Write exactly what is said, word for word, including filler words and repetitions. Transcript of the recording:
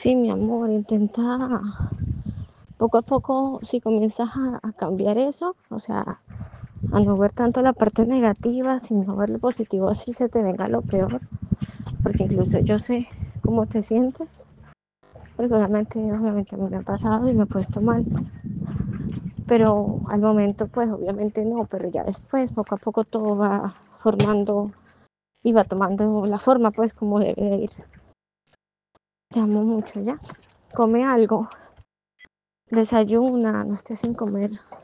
Sí, mi amor, intenta poco a poco, si comienzas a, a cambiar eso, o sea, a no ver tanto la parte negativa, sino ver lo positivo, así se te venga lo peor, porque incluso yo sé cómo te sientes, porque obviamente, obviamente a mí me ha pasado y me he puesto mal, pero al momento pues obviamente no, pero ya después poco a poco todo va formando y va tomando la forma pues como debe de ir. Te amo mucho ya, come algo, desayuna, no estés sin comer.